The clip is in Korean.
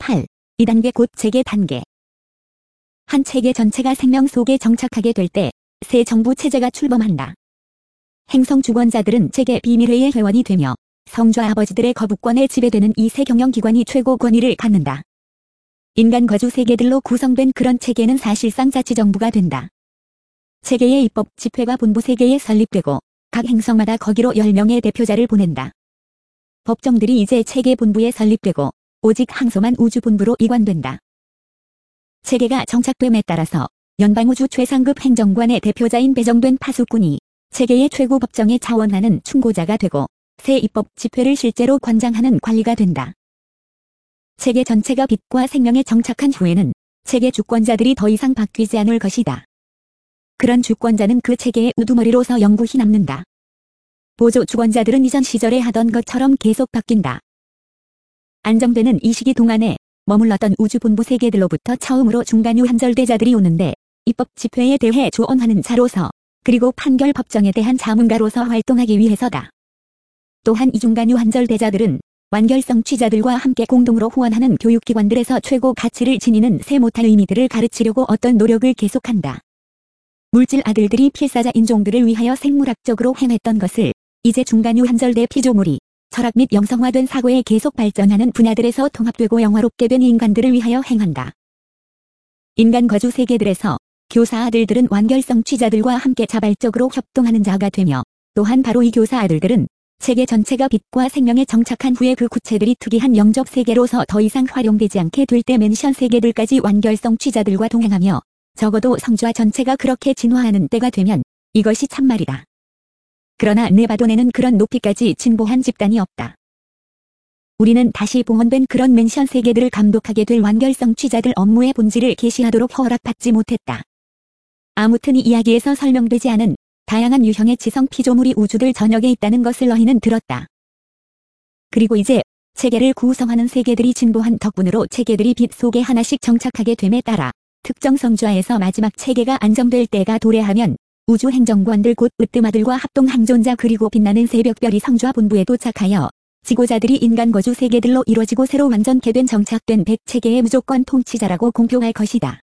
8. 2단계 곧 체계 단계. 한 체계 전체가 생명 속에 정착하게 될 때 새 정부 체제가 출범한다. 행성 주권자들은 체계 비밀회의 회원이 되며 성좌 아버지들의 거부권에 지배되는 이 새 경영기관이 최고 권위를 갖는다. 인간 거주 세계들로 구성된 그런 체계는 사실상 자치정부가 된다. 체계의 입법 집회가 본부 세계에 설립되고 각 행성마다 거기로 10명의 대표자를 보낸다. 법정들이 이제 체계 본부에 설립되고 오직 항소만 우주본부로 이관된다. 체계가 정착됨에 따라서 연방우주 최상급 행정관의 대표자인 배정된 파수꾼이 체계의 최고 법정에 자원하는 충고자가 되고 새 입법 집회를 실제로 관장하는 관리가 된다. 체계 전체가 빛과 생명에 정착한 후에는 체계 주권자들이 더 이상 바뀌지 않을 것이다. 그런 주권자는 그 체계의 우두머리로서 영구히 남는다. 보조 주권자들은 이전 시절에 하던 것처럼 계속 바뀐다. 안정되는 이 시기 동안에 머물렀던 우주본부 세계들로부터 처음으로 중간유 한절대자들이 오는데 입법 집회에 대해 조언하는 자로서 그리고 판결 법정에 대한 자문가로서 활동하기 위해서다. 또한 이 중간유 한절대자들은 완결성 취자들과 함께 공동으로 후원하는 교육기관들에서 최고 가치를 지니는 새 못할 의미들을 가르치려고 어떤 노력을 계속한다. 물질 아들들이 필사자 인종들을 위하여 생물학적으로 행했던 것을 이제 중간유 한절대 피조물이 철학 및 영성화된 사고에 계속 발전하는 분야들에서 통합되고 영화롭게 된 인간들을 위하여 행한다. 인간 거주 세계들에서 교사 아들들은 완결성 취자들과 함께 자발적으로 협동하는 자가 되며 또한 바로 이 교사 아들들은 체계 전체가 빛과 생명에 정착한 후에 그 구체들이 특이한 영접 세계로서 더 이상 활용되지 않게 될 때 맨션 세계들까지 완결성 취자들과 동행하며 적어도 성좌 전체가 그렇게 진화하는 때가 되면 이것이 참말이다. 그러나 네바돈에는 그런 높이까지 진보한 집단이 없다. 우리는 다시 봉헌된 그런 맨션 세계들을 감독하게 될 완결성 취자들 업무의 본질을 계시하도록 허락받지 못했다. 아무튼 이 이야기에서 설명되지 않은 다양한 유형의 지성 피조물이 우주들 전역에 있다는 것을 너희는 들었다. 그리고 이제 체계를 구성하는 세계들이 진보한 덕분으로 체계들이 빛 속에 하나씩 정착하게 됨에 따라 특정 성좌에서 마지막 체계가 안정될 때가 도래하면 우주 행정관들 곧 으뜸아들과 합동 항존자 그리고 빛나는 새벽별이 성좌 본부에 도착하여 지고자들이 인간 거주 세계들로 이루어지고 새로 완전케 된 정착된 백체계의 무조건 통치자라고 공표할 것이다.